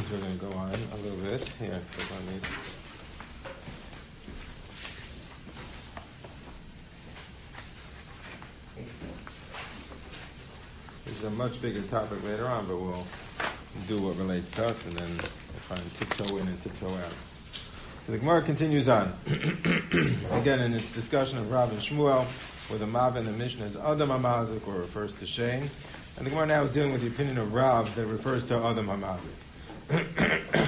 we're going to go on a little bit. Here, click on me. This is a much bigger topic later on, but we'll do what relates to us, and then we'll try and tiptoe in and tiptoe out. So the Gemara continues on. Again, in its discussion of Rav and Shmuel, where the Mav in the Mishnah is Adam HaMazik, or refers to Shane. And the Gemara now is dealing with the opinion of Rav that refers to Adam HaMazik.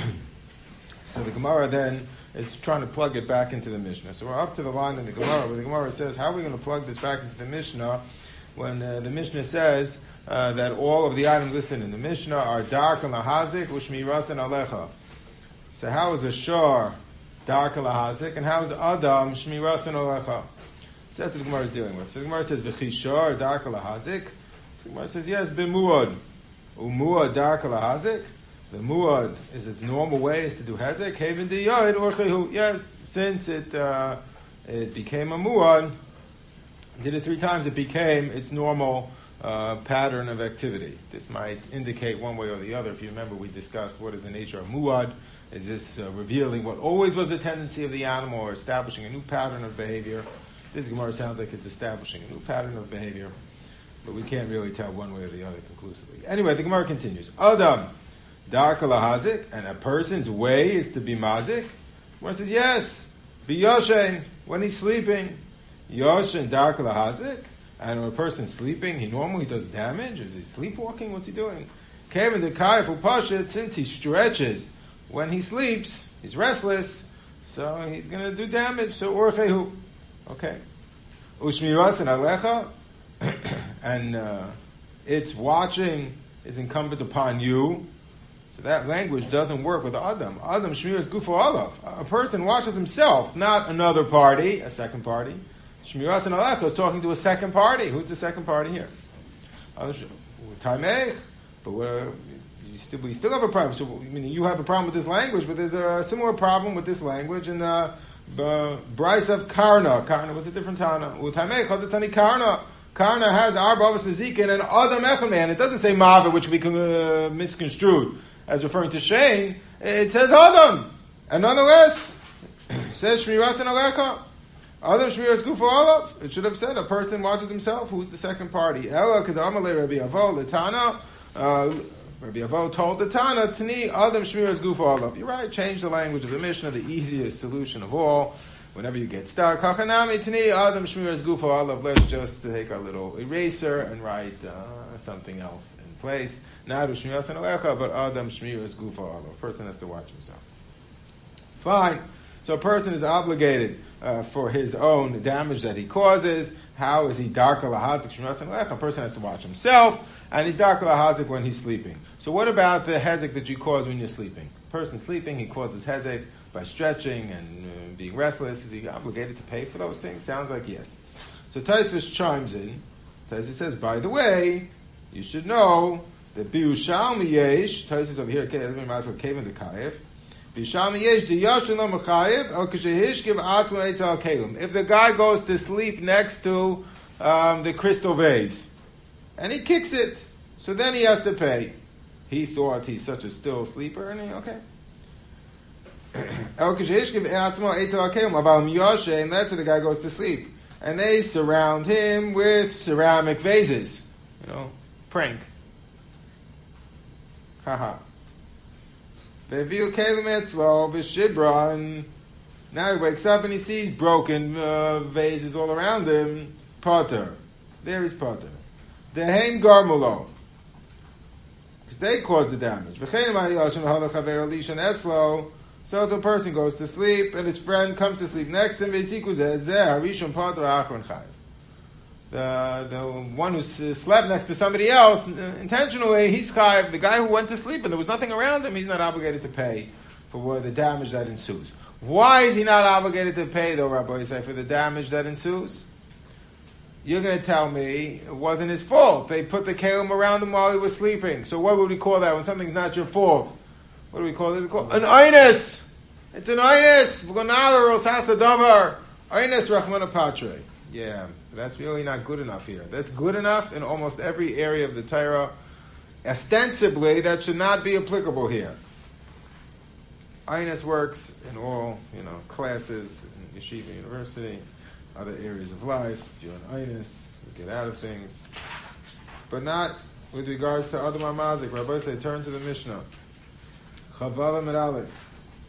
So the Gemara then is trying to plug it back into the Mishnah. So we're up to the line in the Gemara where the Gemara says, how are we going to plug this back into the Mishnah when the Mishnah says that all of the items listed in the Mishnah are dark and lahazik, ushmiras and alecha. So how is a shor dark and lahazik, and how is Adam shmiras and alecha? So that's what the Gemara is dealing with. So the Gemara says, v'chi shor dark and lahazik. So the Gemara says, yes, b'muad. Umuad dark and lahazik. The muad is its normal way is to do hezek. Haven di yod or chehu. Yes, since it became a muad, did it 3 times, it became its normal pattern of activity. This might indicate one way or the other. If you remember, we discussed what is the nature of muad. Is this revealing what always was the tendency of the animal, or establishing a new pattern of behavior? This Gemara sounds like it's establishing a new pattern of behavior, but we can't really tell one way or the other conclusively. Anyway, the Gemara continues. Adam darka lahazik, and a person's way is to be mazik. The Gemara says yes. Be yoshen, when he's sleeping. Yoshen darka lahazik. And when a person's sleeping, he normally does damage. Is he sleepwalking? What's he doing? Kevin the Kayaf Upashit, since he stretches when he sleeps, he's restless, so he's going to do damage. So Orchehu. Okay. Ushmiras and Alecha, and its watching is incumbent upon you. So that language doesn't work with Adam. Adam Shmiras Gufo Alav. A person watches himself, not another party, a second party. Shmiras and Alecha is talking to a second party. Who's the second party here? Taimeh. But we still have a problem. So I mean, you have a problem with this language, but there's a similar problem with this language in the Bryce of Karna. Karna was a different Tana. Taimeh Chadatani Karna. Karna has Arba Avos Nezikin and Adam Echelman. It doesn't say Mava, which can be misconstrued as referring to Shane. It says Adam. And nonetheless, it says Shmiras and Alecha. Adam Shmiras Gufo Olav. It should have said a person watches himself. Who's the second party? Ela Kedamale Rabbi Avo Latana. Rabbi Avo told the Tana, Tani Adam Shmiras Gufo Olav. You're right. Change the language of the Mishnah. The easiest solution of all. Whenever you get stuck, Kachanami Tani Adam Shmiras Gufo Olav. Let's just take our little eraser and write something else in place. Not Shmiras and Alecha, but Adam Shmiras Gufo Olav. A person has to watch himself. Fine. So a person is obligated for his own damage that he causes. How is he darka lahazik shmiras and alecha? A person has to watch himself, and he's darka lahazik when he's sleeping. So what about the hezek that you cause when you're sleeping? A person sleeping, he causes hezek by stretching and being restless. Is he obligated to pay for those things? Sounds like yes. So Taisvis chimes in. Taisvis says, by the way, you should know that biushalmi yesh, Taisvis over here, Kevin the Kayef, if the guy goes to sleep next to the crystal vase and he kicks it, so then he has to pay. He thought he's such a still sleeper, and okay. And that's the guy goes to sleep, and they surround him with ceramic vases. Prank. Haha. And now he wakes up and he sees broken vases all around him. Potter. There is Potter. Dehem Garmulo. Because they cause the damage. So the person goes to sleep and his friend comes to sleep next to him. The one who slept next to somebody else intentionally, he's chayav. The guy who went to sleep and there was nothing around him, he's not obligated to pay for the damage that ensues. Why is he not obligated to pay, though, Rabbi Yisai, for the damage that ensues? You're going to tell me it wasn't his fault. They put the kelim around him while he was sleeping. So what would we call that when something's not your fault? What do we call it? We call it an einus. It's an einus. Einus Rachmana Patre. Yeah, that's really not good enough here. That's good enough in almost every area of the Torah. Ostensibly, that should not be applicable here. Einus works in all, classes in yeshiva, university, other areas of life. If you're an Einus, you get out of things. But not with regards to Adam HaMazik. Rabbi say, turn to the Mishnah. Chavav Amid Aleph.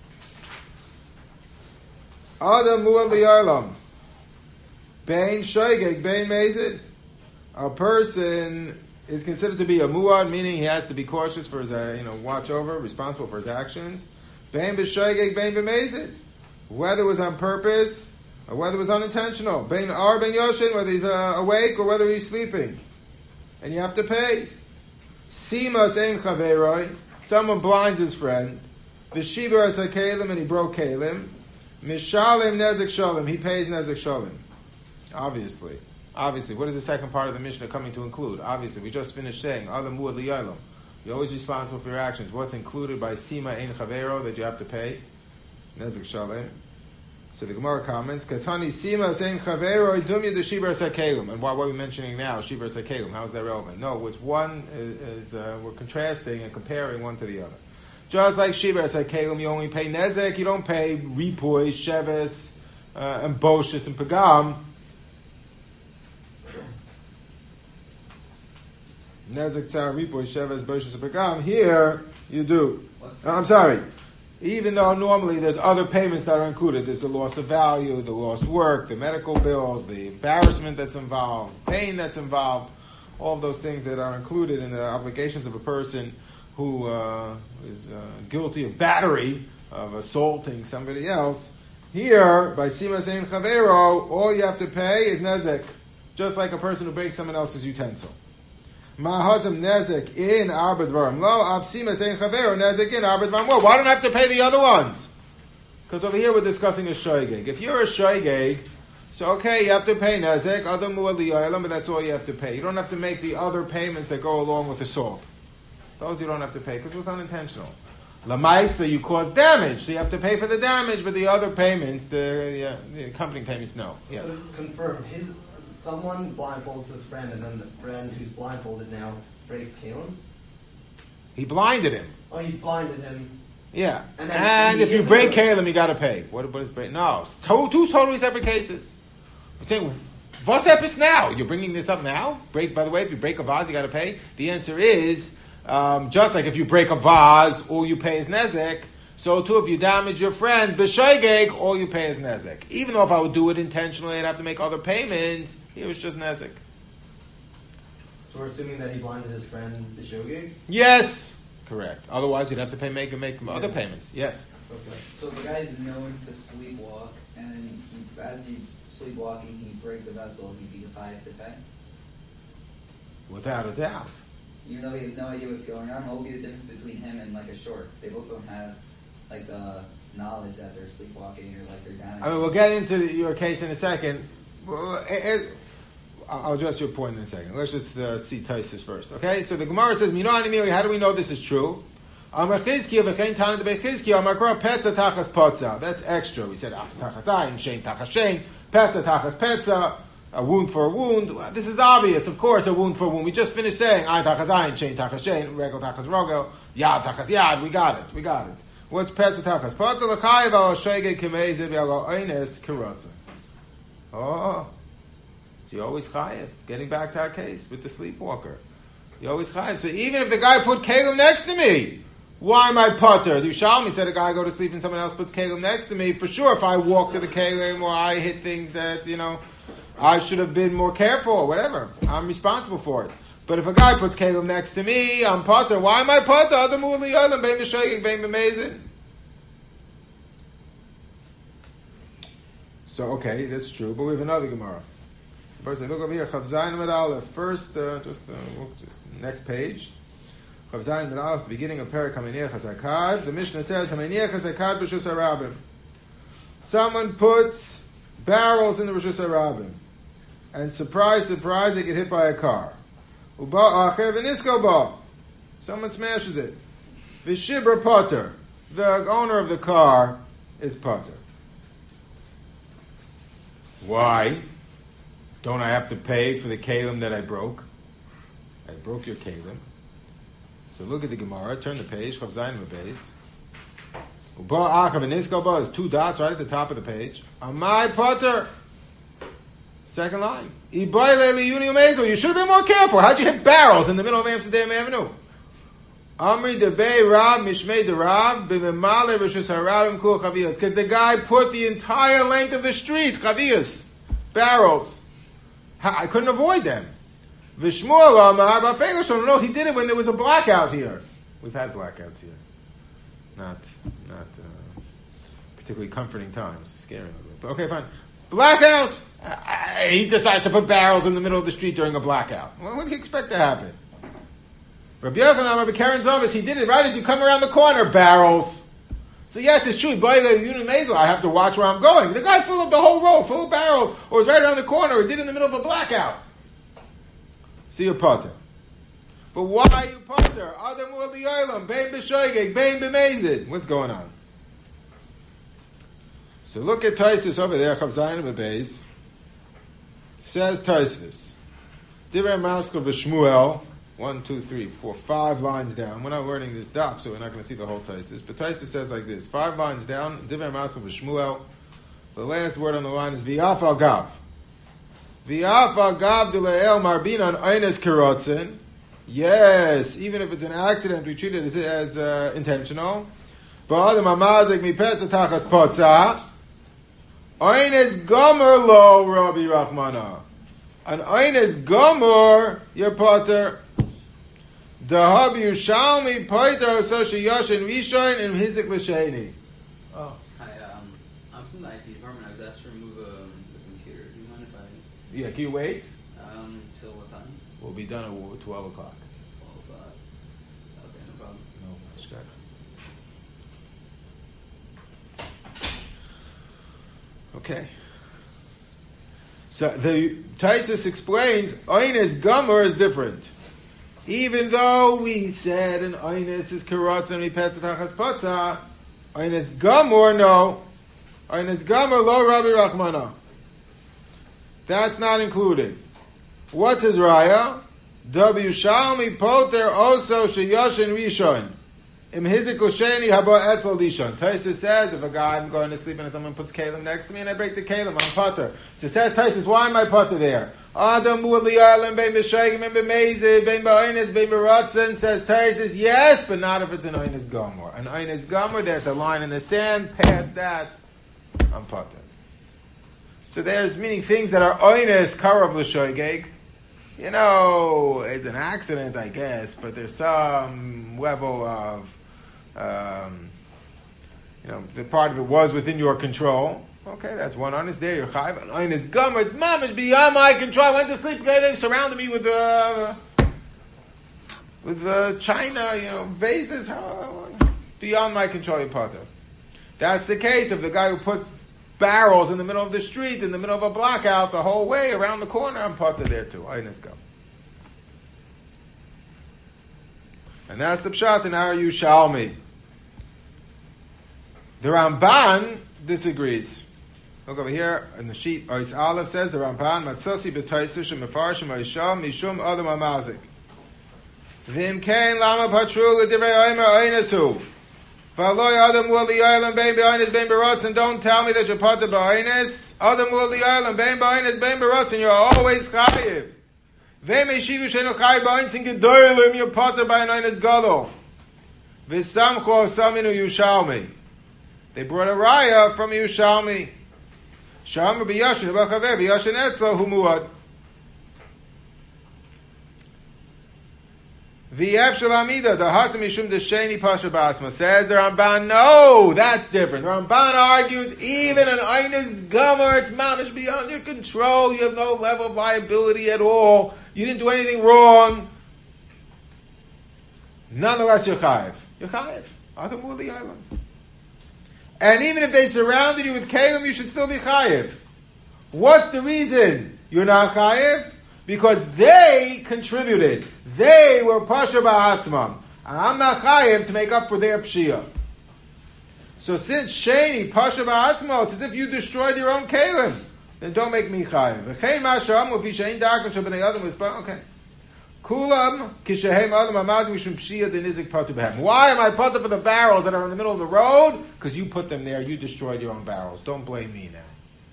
Adam Mu'ad Li'olam. Bein Shoigeg, Bein Mezid. A person is considered to be a Mu'ad, meaning he has to be cautious for his, watch over, responsible for his actions. Bein B'Shoigeg, Bein B'Mezid. Whether it was on purpose or whether it was unintentional. Bein Ar, Bein Yoshin, whether he's awake or whether he's sleeping. And you have to pay. Sima Sein Chaveroi. Someone blinds his friend. V'Shibar Asa Kalim, and he broke Kalim. Mishalim Nezek Shalom. He pays Nezek Shalom. Obviously, what is the second part of the Mishnah coming to include? Obviously, we just finished saying, Adam Mu'ad Li'olam. You're always responsible for your actions. What's included by Sima Ein Chavero that you have to pay? Nezek Shalom. So the Gemara comments, Katani Sima Ein Chavero Dumya de Shibar Sakelim. And why are we mentioning now Shibar Sakelim? How is that relevant? No, which one is we're contrasting and comparing one to the other. Just like Shibar Sakelim, you only pay Nezek, you don't pay Ripoy, Sheves, and Boshis, and Pagam. Nezek, Tzar, Ripoy, Sheves, Boshis, and Pagam. Here, you do. I'm sorry. Even though normally there's other payments that are included. There's the loss of value, the lost work, the medical bills, the embarrassment that's involved, pain that's involved, all of those things that are included in the obligations of a person who is guilty of battery, of assaulting somebody else. Here, by Sima Sein Chavero, all you have to pay is Nezek, just like a person who breaks someone else's utensil. Ma'hazim Nezek in Arba Dvarim Lo, Av Sima Sein Chavero, Nezek in Arba Dvarim Lo. Why don't I have to pay the other ones? Because over here we're discussing a shoygeg. If you're a shoygeg, so okay, you have to pay Nezek, Adam Mu'ad Li'olam, but that's all you have to pay. You don't have to make the other payments that go along with assault. Those you don't have to pay because it was unintentional. Lamaisa, you caused damage, so you have to pay for the damage, but the other payments, the accompanying payments, no. Yeah. So confirm, someone blindfolds his friend, and then the friend who's blindfolded now breaks Kalim? He blinded him. Oh, he blinded him. Yeah. And if you break Kalim, you got to pay. What is break? No. Two totally separate cases. I'm saying, what's epis now? You're bringing this up now? By the way, if you break a vase, you got to pay? The answer is, just like if you break a vase, all you pay is Nezek, so too if you damage your friend, B'shoigeg, all you pay is Nezek. Even though if I would do it intentionally, I'd have to make other payments, here it's just Nezek. So we're assuming that he blinded his friend, B'shogeg? Yes! Correct. Otherwise you'd have to make other payments. Yes. Okay. So the guy's known to sleepwalk, and as he's sleepwalking, he breaks a vessel, he'd be defied to pay? Without a doubt. Even though he has no idea what's going on, what would be the difference between him and like a short? They both don't have like the knowledge that they're sleepwalking or like they're down. I mean, we'll get into your case in a second. I'll address your point in a second. Let's just see Taisus first. Okay, so the Gemara says, how do we know this is true? That's extra. We said, a wound for a wound. This is obvious, of course, a wound for a wound. We just finished saying, Ayin tachas ayin, shein tachas shein, regel tachas rogel, yad tachas yad. We got it. What's petza tachas? Petza l'chayiv al shoygeg k'meizid v'al oines k'rotza. Oh, so you always chayiv. Getting back to our case with the sleepwalker. You always chayiv. So even if the guy put kelim next to me, why am I potter? The Yerushalmi said a guy go to sleep and someone else puts kelim next to me. For sure, if I walk to the kelim or I hit things that, I should have been more careful or whatever. I'm responsible for it. But if a guy puts kelim next to me, I'm potter. Why am I potter? Adam Mu'ad Li'olam, bein b'shoigeg, bein b'mezid. So, okay, that's true. But we have another Gemara. First, look over here. Chav Zayin Amud Aleph. First, just next page. Chav Zayin Amud Aleph, the beginning of Perek HaMeniach HaZakad. The Mishnah says, HaMeniach HaZakad b'Reshus HaRabim. Someone puts barrels in the Reshus HaRabim. And surprise, they get hit by a car. Someone smashes it. V'shibra potter. The owner of the car is potter. Why? Don't I have to pay for the kelim that I broke? I broke your kelim. So look at the Gemara. Turn the page. Chav Zayin Beis. Uba Achav and Niskoba is 2 dots right at the top of the page. Amai Potter. Second line. You should have been more careful. How'd you hit barrels in the middle of Amsterdam Avenue? Amri de Bay Rab Mishmei de Rab Bimimale Rishus Harabim Kul Chaviyas. Because the guy put the entire length of the street, Chaviyas, barrels. I couldn't avoid them. Vishmuel Amar Bafegoshon. No, he did it when there was a blackout here. We've had blackouts here. Not particularly comforting times. Scary a little bit. But okay, fine. Blackout. He decides to put barrels in the middle of the street during a blackout. Well, what do you expect to happen? Rabbi Yochanan, Rabbi Karen Zovis, he did it right as you come around the corner, barrels. So yes, it's true. I have to watch where I'm going. The guy filled up the whole row, full of barrels, or was right around the corner, or did it in the middle of a blackout. So you're potter. But why are you potter? Adam ul li'olam, bein b'shoigeg, bein b'mezid. What's going on? So look at Taisus over there, Chav Zayin Bebeis. Says Taisus, Divrei Maskil v'Shmuel, 1, 2, 3, 4, 5 lines down. We're not learning this daf, so we're not going to see the whole Taisus. But Taisus says like this: 5 lines down, Divrei Maskil v'Shmuel. The last word on the line is V'yaf al gav. V'yaf al gav d'le'el marbinan eines kerotzen. Yes, even if it's an accident, we treat it as intentional. Ba'adam hamazik mipetz tachas potza. Eines gomer lo Rabbi Rachmana. An eines gomer your potter. Dahab Yushalmi poiter so sheyashin rishon and hizik l'sheni. Oh, hi. I'm from the IT department. I was asked to remove the computer. Do you mind if I? Yeah, can you wait? Till what time? We'll be done at 12 o'clock. 12 o'clock. Okay, no problem. No, that's good. Okay. So the Taisus explains, Oines Gomer is different. Even though we said an Oines is Karatz and Ripetzatachas Potza, Oines Gomer, no. Oines Gomer, lo Rabbi Rachmana. That's not included. What's his raya? W Shalmi Poter also Sheyoshin Rishon. Im Hizik Usheni Haba Etzel Lishon. Taisus says, if a guy, I'm going to sleep and someone puts kalim next to me and I break the kalim, I'm potter. So says Taisus, why am I potter there? Adam Mu'liyalim Bein B'Shaygim Bein B'Mezid Bein B'Oines Bein B'Ratzin. Says Taisus, yes, but not if it's an Oines Gomer. An Oines Gomer, there's a line in the sand, past that, I'm potter. So there's meaning things that are Oines Karav L'Shoygeg. You know, it's an accident, I guess, but there's some level of the part of it was within your control. Okay, that's one honest there. You're chayv. An honest gomer. Mom is beyond my control. I went to sleep. They surrounded me with china, vases. Beyond my control, your potter. That's the case of the guy who puts barrels in the middle of the street, in the middle of a blackout, the whole way around the corner. I'm potter there too. Honest gomer. And that's the pshat in our Yushalmi. The Ramban disagrees. Look over here in the sheet. Ois Aleph says the Ramban Matzosi b'Taisus shemefarshim Oisham mishum adam amazik. V'im kein lama patru l'divrei oimer oinesu. V'aloi adam u'li oilam bein b'oines bein b'rotzen. Don't tell me that you're potter b'oines. Adam u'li oilam bein b'oines bein b'rotzen. You're always chayiv. V'em eshivu shenu chayiv b'oines in gedolim. You're potter by an oines gadol. V'samchu osaminu Yushalmi. They brought a raya from Yushalmi. Sham b'yashin b'chaver b'yashin etzlo humuad. V'yev shalamida the hasim mishum desheni pasha b'asma says the Ramban. No, that's different. The Ramban argues even an eines gomer, it's mamish beyond your control. You have no level of liability at all. You didn't do anything wrong. Nonetheless, you're chayiv. You're chayiv. Adam uli island. And even if they surrounded you with kalim, you should still be chayiv. What's the reason you're not chayiv? Because they contributed. They were pasha ba'atzmam. And I'm not chayiv to make up for their pshia. So since sheni pasha ba'atzmam, it's as if you destroyed your own kalim. Then don't make me chayiv. Okay. Kulam kishehem adam amaz mishum pshia denizik patu behem. Why am I patu for the barrels that are in the middle of the road? Because you put them there. You destroyed your own barrels. Don't blame me now.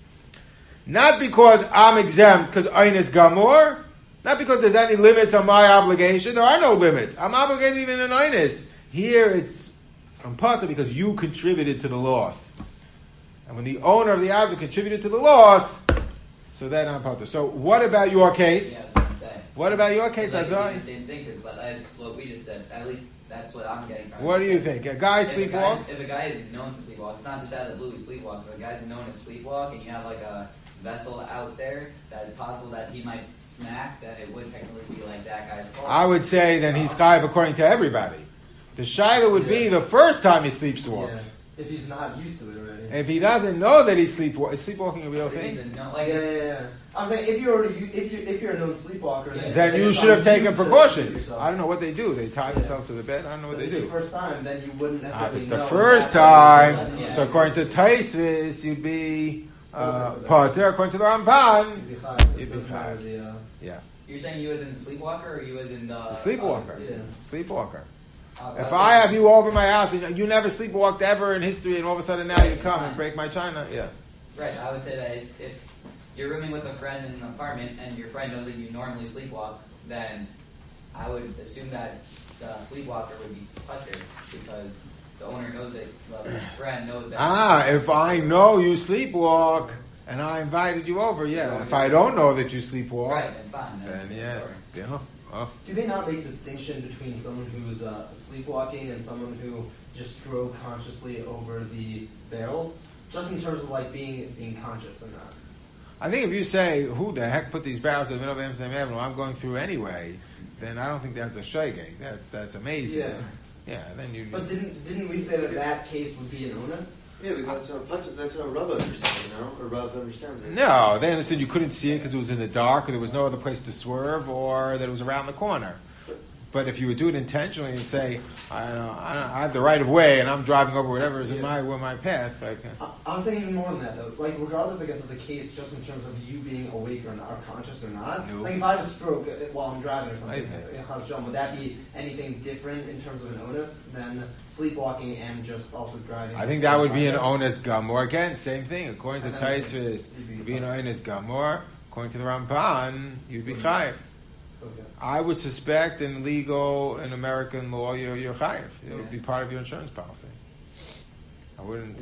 Not because I'm exempt, because Einis Gamor. Not because there's any limits on my obligation. There are no limits. I'm obligated even in Einis. Here it's I'm patu because you contributed to the loss. And when the owner of the object contributed to the loss, so then I'm patu. So what about your case? Yeah, that's what I'm saying. What about your case, It's like Azai? the same thing, because that's what we just said. At least that's what I'm getting from it. What do you think? A guy If sleepwalks? If a guy is known to sleepwalk, it's not just as a blue he sleepwalks. If a guy's known to sleepwalk and you have like a vessel out there that it's possible that he might smack, then it would technically be like that guy's fault. I would say then he's chayiv according to everybody. The shaila would be the first time he sleepwalks. Yeah. If he's not used to it already. If he doesn't know that he's sleepwalking, is sleepwalking a real It means thing? that no, Yeah. I'm saying if you're already if you're a known sleepwalker, Then you it's should have on taken you to precautions. yourself. I don't know what they do. They tie Yeah. themselves to the bed. I don't know what But they if it's do. your first time, then you wouldn't If necessarily it's know the that first that's time, Yeah. so according to Taisvis, you'd be For that. pater. According to the Ramban, You'd be chayiv. You'd It be doesn't matter chayiv. the, yeah, You're saying you as in the sleepwalker or you as in the sleepwalker, yeah. sleepwalker. Well, If I have you over my house and you never sleepwalked ever in history, and all of a sudden now you come and break my china, yeah. Right, I would say that if you're rooming with a friend in an apartment and your friend knows that you normally sleepwalk, then I would assume that the sleepwalker would be putter because the owner knows that the friend knows that. If I know you sleepwalk and I invited you over, yeah. If I don't know that you sleepwalk, Right, then fine. That's then the yes, story. yeah. Oh. Do they not make a distinction between someone who's sleepwalking and someone who just drove consciously over the barrels, just in terms of like being conscious or not? I think if you say, who the heck put these barrels in the middle of Amsterdam Avenue, I'm going through anyway, then I don't think that's a shogeg. That's amazing. Yeah. Yeah, then you... But didn't we say that case would be an onus? Yeah, but that's how Rav understands it, no? Or Rav understands it. No, they understood you couldn't see it because it was in the dark or there was no other place to swerve or that it was around the corner. But if you would do it intentionally and say, I have the right of way and I'm driving over whatever is in my path. Like, I'm saying even more than that though. Like regardless, I guess, of the case, just in terms of you being awake or not, or conscious or not. No. Like if I have a stroke while I'm driving or something, Okay. would that be anything different in terms of an onus than sleepwalking and just also driving? I think that would be an onus gamor. Again, same thing. According to And then it's Taisvis, you'd be it would be an onus gamor. According to the Ramban, you'd be chayiv. Okay. I would suspect in American law, you're chayiv. It would be part of your insurance policy. I wouldn't,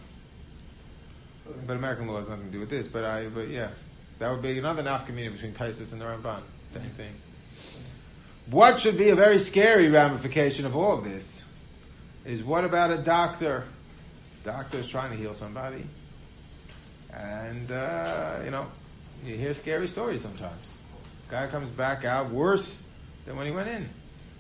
but American law has nothing to do with this. But yeah, that would be another nafkamina between Taisus and the Ramban. Same thing. What should be a very scary ramification of all of this is what about a doctor? Doctor is trying to heal somebody, and you hear scary stories sometimes. Guy comes back out worse than when he went in.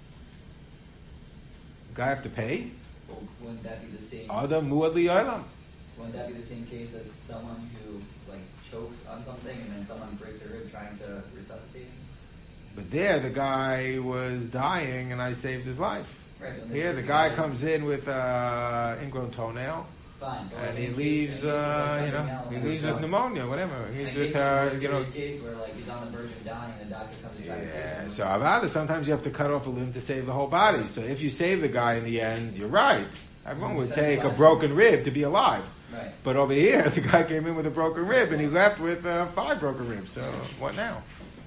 Guy have to pay? Well, wouldn't that be the same? Adam muad li'olam. Wouldn't that be the same case as someone who like chokes on something and then someone breaks a rib trying to resuscitate him? But there, the guy was dying, and I saved his life. Right. So in this Here, the case, guy it's comes in with ingrown toenail, fine, but and in he case- leaves, in case of, like, something else, he leaves with pneumonia, whatever. In He's case with, of a serious case where like he's on the verge of dying and the doctor comes and tries to save Yeah, him. so Avada, sometimes you have to cut off a limb to save the whole body. So if you save the guy in the end, you're right. Everyone would take a broken rib to be alive. Right. But over here, the guy came in with a broken rib, and he left with 5 broken ribs. So what now?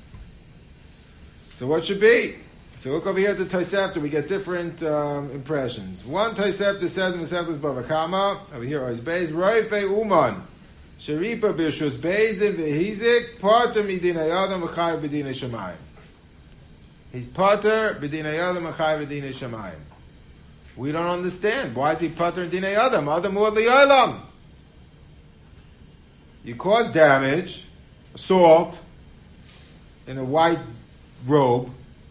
So what should be? So look over here at the Tosefta. We get different impressions. One Tosefta says in Masechtas Bava Kama, over here, is Beis Roife Uman Sharipa B'Shus Bezdin V'Hizik Pater Midina Yadam V'Chayiv B'Dina Shemayim. He's Pater B'Dina Yadam V'Chayiv B'Dina Shemayim. We don't understand. Why is he Pater B'Dina Yadam? Adam Muad Li'olam. You cause damage, assault, in a white robe,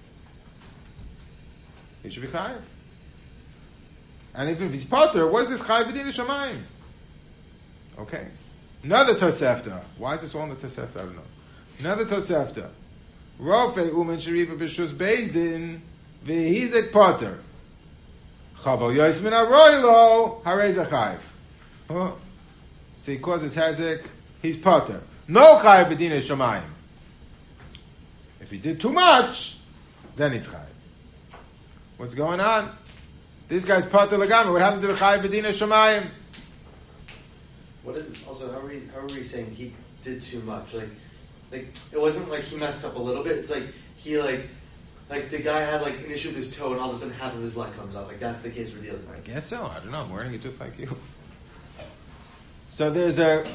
he should be chayiv. And even if he's potter, what is this chayiv b'din shamayim? Okay. Another Tosefta. Why is this all in the Tosefta? I don't know. Another Tosefta. Rofe umen sharipa b'shus bezdin v'hizek potter. Chaval yois min aroilo harei zachayiv. So he causes hezek, he's potter. No chayiv b'din shamayim. If he did too much, then he's chayiv. What's going on? This guy's pater legami. What happened to the chayiv b'dina shamayim? What is it? Also, how are we saying he did too much? Like it wasn't like he messed up a little bit. It's like he like the guy had like an issue with his toe, and all of a sudden half of his leg comes out. Like that's the case we're dealing I with. guess so. I don't know. I'm wearing it just like you. So there's a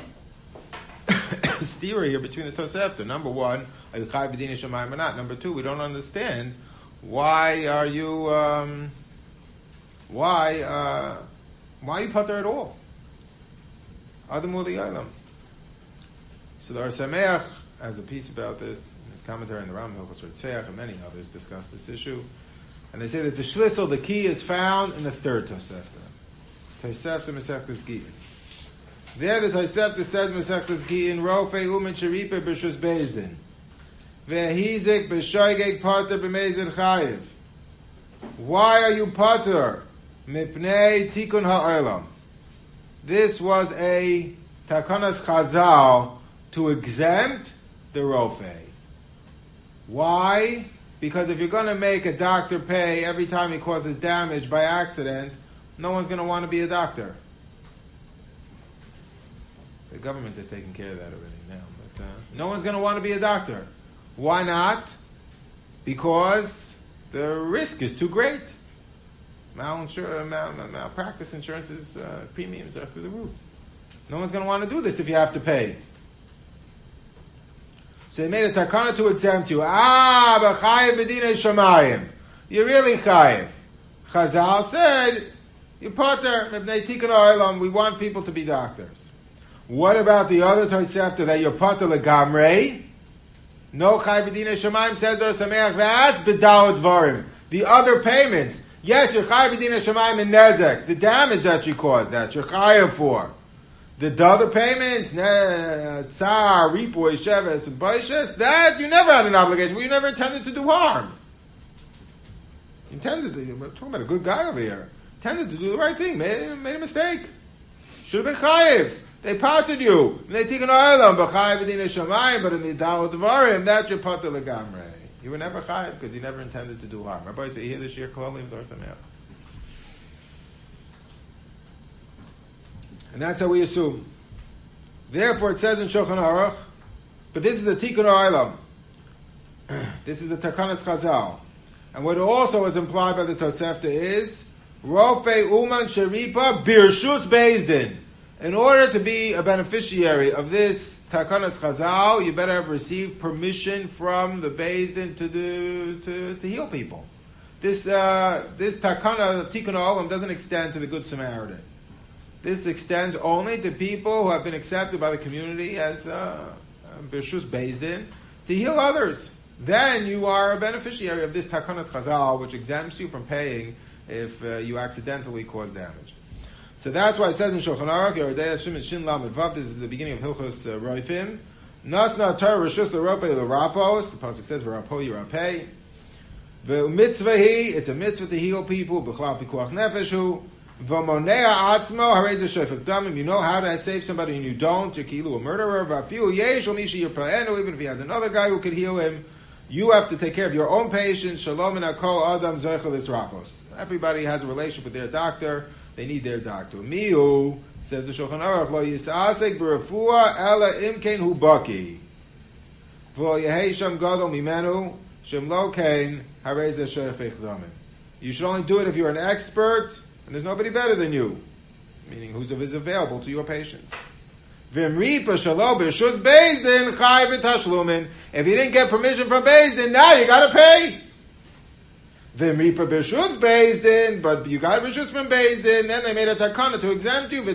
steer here between the Tosefta. Number one, are you chayiv b'dina shamayim or not? Number two, we don't understand why are you pater at all? Adam Uli Yailam. So the Ar Sameach has a piece about this in his commentary on the Ram Hilchos Ritzeach, and many others discuss this issue. And they say that the Shlisel, the key, is found in the third Tosefta. Tosefta Masechtas Gittin. There the Tosefta says Masechtas Gittin, Rofei Umen Sheripa B'Shus Bezdin. Ve'hizik B'Shoigeg Pater B'Mezid Chayiv. Why are you pater? Mipnei Tikun Ha'olam. This was a Takanas Chazal to exempt the Rofei. Why? Because if you're going to make a doctor pay every time he causes damage by accident, no one's going to want to be a doctor. The government is taking care of that already now. But no one's going to want to be a doctor. Why not? Because the risk is too great. Malpractice insurance's premiums are through the roof. No one's going to want to do this if you have to pay. So they made a takana to exempt you. B'chayiv b'dinei shamayim. You're really chayiv. Chazal said, you pater, mibnei tikun ha'olam, we want people to be doctors. What about the other Tosefta that you're pater legamrei? No chayiv b'dinei shamayim, says Or Sameach, that's b'dal dvarim. The other payments. Yes, you're chayiv b'dinei shamayim in nezek, the damage that you caused, that you're chayiv for. The other payments, tsar, ripoy, sheves, and baishes, that you never had an obligation. Well, you never intended to do harm. We're talking about a good guy over here. Intended to do the right thing, made a mistake. Should have been chayiv. They pated you. And they take an oilam, but chayiv b'dinei shamayim, but in the dalot dvarim, that's your pater legamrei. You were never chayiv because you never intended to do harm. Rabbi said, here this year, kololi of Or Sameach. And that's how we assume. Therefore, it says in Shulchan Aruch, but this is a Tikkun Olam. This is a Takanas Chazal. And what also is implied by the Tosefta is, Rofei Uman Sheripa Birshus Bezdin. In order to be a beneficiary of this Takanas Chazal, you better have received permission from the Bezdin to heal people. This Takana Tikkun Olam doesn't extend to the Good Samaritan. This extends only to people who have been accepted by the community as Birshus Bezdin to heal others. Then you are a beneficiary of this Takanas Chazal, which exempts you from paying if you accidentally cause damage. So that's why it says in Shulchan Aruch, Yerodei Hashem and Shin Lamed Vav, this is the beginning of Hilchos Roifim. Nasna Torah Rishus L'Ropei L'Rapos, the pasuk says V'Rapo Yirapei. V'mitzvahi, it's a mitzvah to heal people, B'chlal Pikuach Nefeshu. V'monea Atzmo, Harei Zeshofek Damim, you know how to save somebody and you don't, you're kilu a murderer. V'afiu Yesh Omishi Yirpaenu, even if he has another guy who could heal him, you have to take care of your own patients. Shalom and Akol Adam Zoichel Israpos. Everybody has a relationship with their doctor. They need their doctor. Miu, says the Shulchan Aruch, Lo Yisasek B'Refua Ela Imkein Hu Baki. V'Lo Yehei Shem Gadol Mimenu Shem Lo Kein Harei Zeshofek Damim. You should only do it if you're an expert and there's nobody better than you, meaning who's available to your patients. If you didn't get permission from Bezdin, now you got to pay. But you got rishus from Bezdin, then they made a takana to exempt you.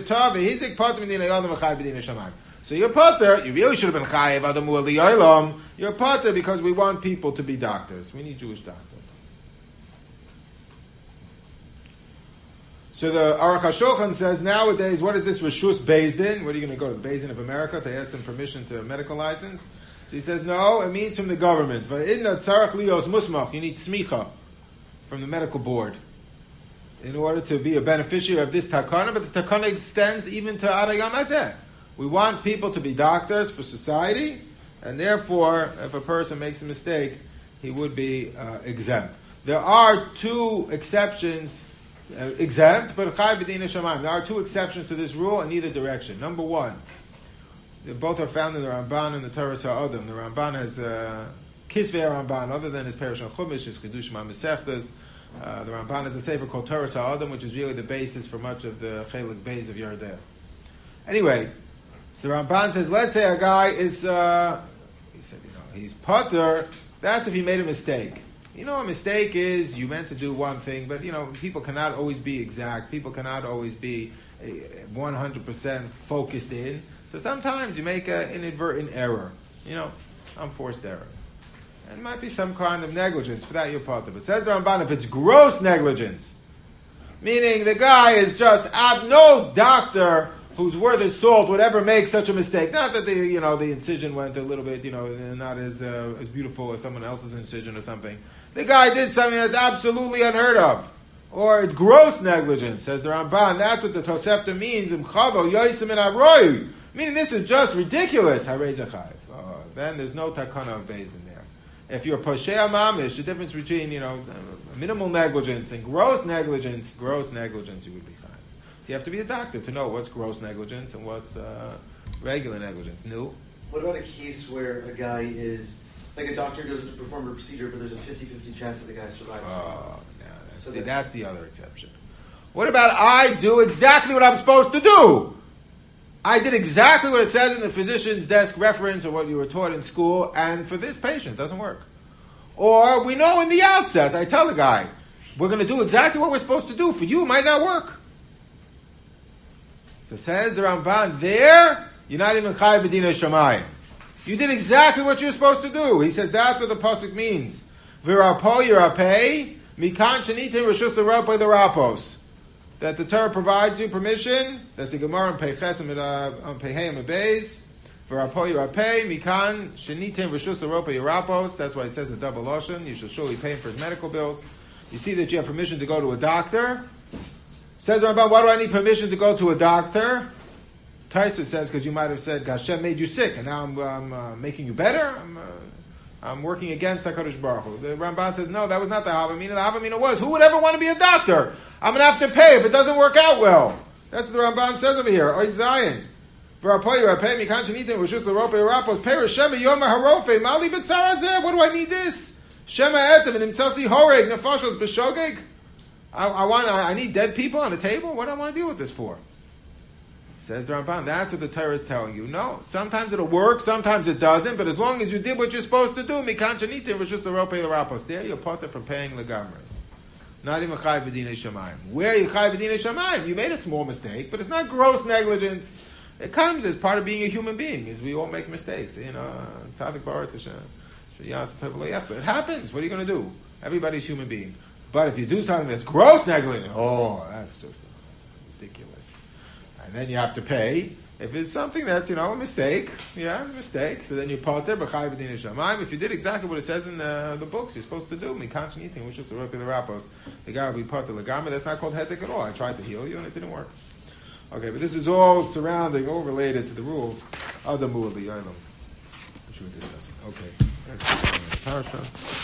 So you're pater. You really should have been chayiv. You're pater because we want people to be doctors. We need Jewish doctors. So the Aruch HaShulchan says nowadays, what is this Rishus Bezdin? What are you going to go to the Bezdin of America to ask them permission to a medical license? So he says, no, it means from the government. You need smicha from the medical board in order to be a beneficiary of this takana, but the takana extends even to Arayam Hazeh. We want people to be doctors for society, and therefore, if a person makes a mistake, he would be exempt. There are two exceptions, exempt, but Chai B'dina Shamayim. There are two exceptions to this rule in either direction. Number one, they both are found in the Ramban and the Torah Ha'adam. The Ramban has Kisvei Ramban, other than his Perish on Chumash, his Kedushim HaMesechtas. The Ramban has a sefer called Torah Ha'adam, which is really the basis for much of the Chelik Beis of Yerdeh. Anyway, so the Ramban says, let's say a guy is, he said, he's putter. That's if he made a mistake. A mistake is you meant to do one thing, but people cannot always be exact. People cannot always be 100% focused in. So sometimes you make an inadvertent error, unforced error. And it might be some kind of negligence. For that you're part of it. Says the Ramban, if it's gross negligence, meaning the guy is just, no doctor who's worth his salt would ever make such a mistake. Not that the incision went a little bit, not as beautiful as someone else's incision or something. The guy did something that's absolutely unheard of. Or it's gross negligence, says the Ramban. That's what the Tosefta means. Meaning this is just ridiculous. Then there's no takana of beis in there. If you're poshea mamish, the difference between minimal negligence and gross negligence, you would be fine. So you have to be a doctor to know what's gross negligence and what's regular negligence. No. What about a case where a guy is, like a doctor goes to perform a procedure, but there's a 50-50 chance that the guy survives? Oh, no, that's the other exception. What about I do exactly what I'm supposed to do? I did exactly what it says in the physician's desk reference or what you were taught in school, and for this patient, it doesn't work. Or we know in the outset, I tell the guy, we're going to do exactly what we're supposed to do. For you, it might not work. So says the Ramban, there, you're not even Chai B'dina Shamayim. You did exactly what you're supposed to do. He says that's what the pasuk means. V'rapo yirapei, mikan shenitim reshus l'rapei the rapos. That the Torah provides you permission. That's the Gemara on Peiches and on Pehei and Beis. V'rapo yirapei, mikan shenitim reshus l'rapei rapos. That's why it says a double lashon. You shall surely pay him for his medical bills. You see that you have permission to go to a doctor. Says Ramban, why do I need permission to go to a doctor? Taisa says, because you might have said, Hashem made you sick, and now I'm making you better? I'm working against HaKadosh Baruch Hu. The Ramban says, no, that was not the Havamina. The Havamina was, who would ever want to be a doctor? I'm going to have to pay if it doesn't work out well. That's what the Ramban says over here. Oy Zion. What do I need this? Shema etem and imtzasi horeg nefashos b'shogeg. I need dead people on the table? What do I want to deal with this for? Says the Ramban, that's what the Torah is telling you. No, sometimes it'll work, sometimes it doesn't, but as long as you did what you're supposed to do, mikan shanitim was just the rope the rapos. There you're part from paying legamri. Not even Chai B'dina Shamayim. Where are you Chai B'dina Shamayim? You made a small mistake, but it's not gross negligence. It comes as part of being a human being, as we all make mistakes. Tzadik Baruch Hashem. It happens. What are you going to do? Everybody's human being. But if you do something that's gross negligence, that's just ridiculous. And then you have to pay. If it's something that's, a mistake, a mistake, so then you potter, b'chai b'dina shamayim. If you did exactly what it says in the books, you're supposed to do, mikan shenitim, which is the rope of the rapos. The guy will be potter legama. That's not called hezek at all. I tried to heal you and it didn't work. Okay, but this is all surrounding, all related to the rule of the Mu'ah B'Yolam, which we're discussing. Okay, that's the Parsha.